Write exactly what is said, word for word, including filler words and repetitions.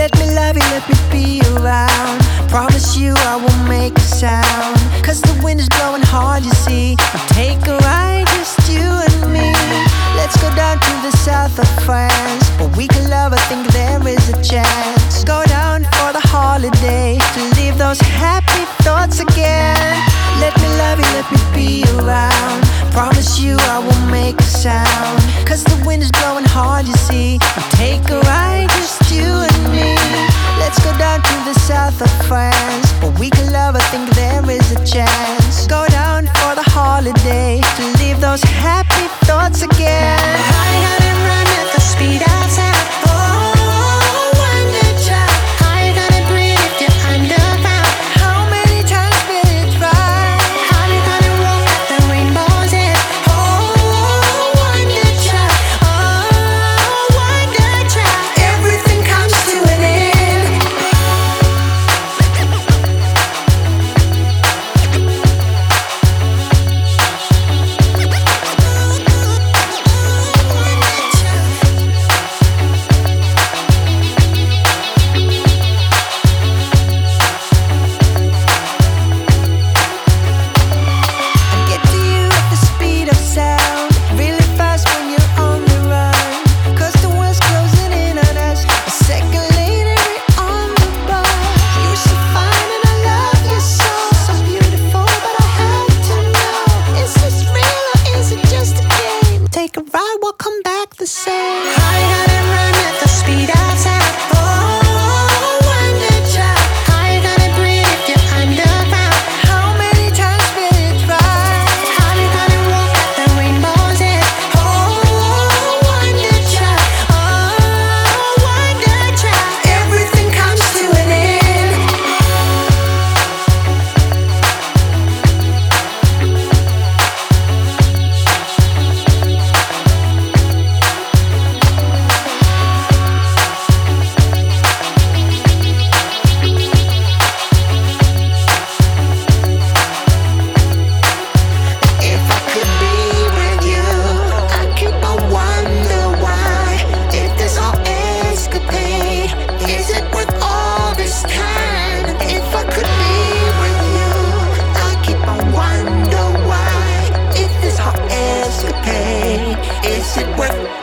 Let me love you, let me be around. Promise you I won't make a sound, 'cause the wind is blowing hard, you see. I'll take a ride, just you and me. Let's go down to the south of France, but we can love, I think there is a chance. Go down for the holiday, to leave those happy thoughts again. Let me love you, let me be around. Promise you I won't make a sound, 'cause the wind is blowing hard, you see. I'll take a ride, just you and me. Let's go down to the south of France, but we can love, I think there is a chance. Go down for the holiday, to leave those happy thoughts again. I gotta run at the speed of sound. Oh, wonder child. I gotta breathe if you're underground. How many times will you try? How you gonna walk at the rainbow's edge? Oh, wonder child. Oh, wonder child. Everything comes to an end. Get to you at the speed of sound, really fast when you're on the run, 'cause the world's closing in on us. A second later we're on the bus. You're so fine and I love you so. So beautiful, but I have to know, is this real or is it just a game? Take a ride, we'll come back the same. I gotta run at the speed of sound. Oh, wonder child. I gotta breathe if you're underground. How many times will you try? How you gonna walk at the rainbow's edge? Oh, wonder child. Oh, wonder child. Everything comes to an end. If I could be with you, I keep on wonder why. If this all escapade, is it worth all this time? If I could be with you, I keep on wonder why. If this all escapade, is it worth